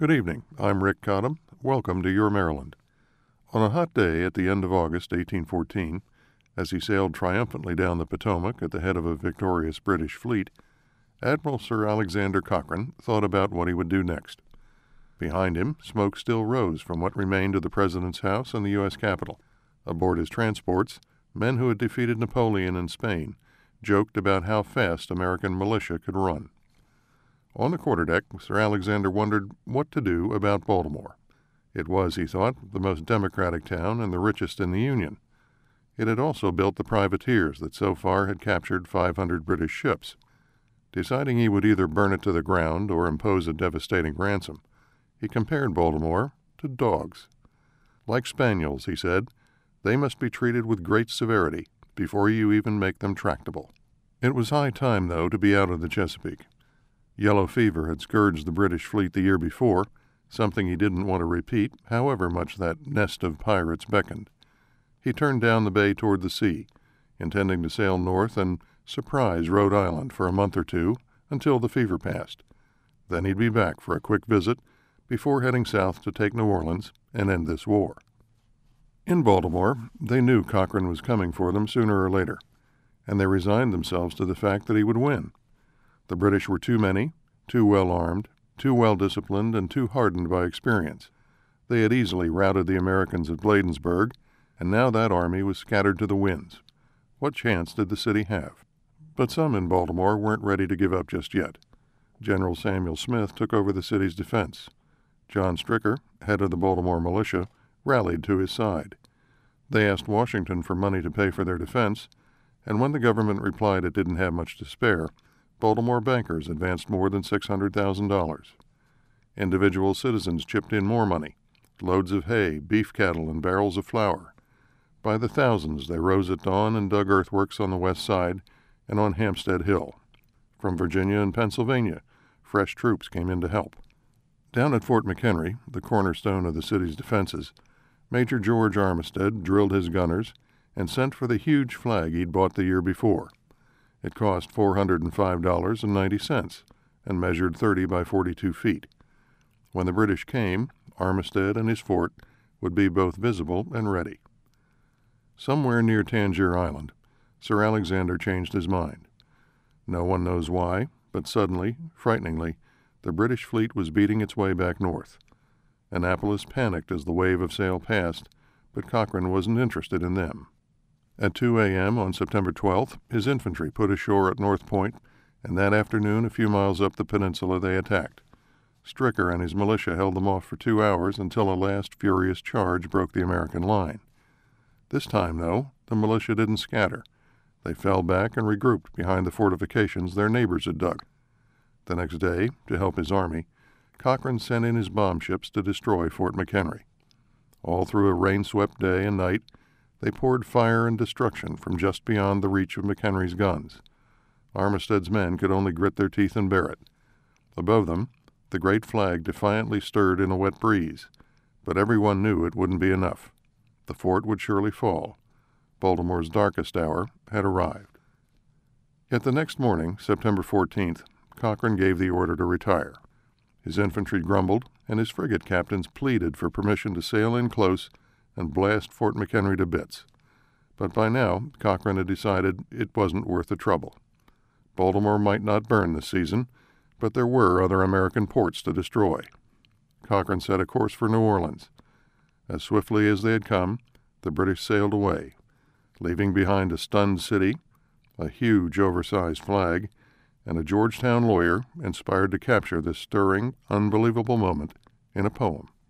Good evening. I'm Rick Cottam. Welcome to Your Maryland. On a hot day at the end of August 1814, as he sailed triumphantly down the Potomac at the head of a victorious British fleet, Admiral Sir Alexander Cochrane thought about what he would do next. Behind him, smoke still rose from what remained of the President's house and the U.S. Capitol. Aboard his transports, men who had defeated Napoleon in Spain joked about how fast American militia could run. On the quarterdeck, Sir Alexander wondered what to do about Baltimore. It was, he thought, the most democratic town and the richest in the Union. It had also built the privateers that so far had captured 500 British ships. Deciding he would either burn it to the ground or impose a devastating ransom, he compared Baltimore to dogs. Like spaniels, he said, they must be treated with great severity before you even make them tractable. It was high time, though, to be out of the Chesapeake. Yellow fever had scourged the British fleet the year before, something he didn't want to repeat, however much that nest of pirates beckoned. He turned down the bay toward the sea, intending to sail north and surprise Rhode Island for a month or two until the fever passed. Then he'd be back for a quick visit before heading south to take New Orleans and end this war. In Baltimore, they knew Cochrane was coming for them sooner or later, and they resigned themselves to the fact that he would win. The British were too many, too well armed, too well disciplined, and too hardened by experience. They had easily routed the Americans at Bladensburg, and now that army was scattered to the winds. What chance did the city have? But some in Baltimore weren't ready to give up just yet. General Samuel Smith took over the city's defense. John Stricker, head of the Baltimore militia, rallied to his side. They asked Washington for money to pay for their defense, and when the government replied it didn't have much to spare, Baltimore bankers advanced more than $600,000. Individual citizens chipped in more money, loads of hay, beef cattle, and barrels of flour. By the thousands, they rose at dawn and dug earthworks on the west side and on Hampstead Hill. From Virginia and Pennsylvania, fresh troops came in to help. Down at Fort McHenry, the cornerstone of the city's defenses, Major George Armistead drilled his gunners and sent for the huge flag he'd bought the year before. It cost $405.90 and measured 30 by 42 feet. When the British came, Armistead and his fort would be both visible and ready. Somewhere near Tangier Island, Sir Alexander changed his mind. No one knows why, but suddenly, frighteningly, the British fleet was beating its way back north. Annapolis panicked as the wave of sail passed, but Cochrane wasn't interested in them. At 2 a.m. on September 12th, his infantry put ashore at North Point, and that afternoon, a few miles up the peninsula, they attacked. Stricker and his militia held them off for 2 hours until a last furious charge broke the American line. This time, though, the militia didn't scatter. They fell back and regrouped behind the fortifications their neighbors had dug. The next day, to help his army, Cochrane sent in his bomb ships to destroy Fort McHenry. All through a rain-swept day and night, they poured fire and destruction from just beyond the reach of McHenry's guns. Armistead's men could only grit their teeth and bear it. Above them, the great flag defiantly stirred in a wet breeze, but everyone knew it wouldn't be enough. The fort would surely fall. Baltimore's darkest hour had arrived. Yet the next morning, September 14th, Cochrane gave the order to retire. His infantry grumbled, and his frigate captains pleaded for permission to sail in close and blast Fort McHenry to bits. But by now, Cochrane had decided it wasn't worth the trouble. Baltimore might not burn this season, but there were other American ports to destroy. Cochrane set a course for New Orleans. As swiftly as they had come, the British sailed away, leaving behind a stunned city, a huge oversized flag, and a Georgetown lawyer inspired to capture this stirring, unbelievable moment in a poem.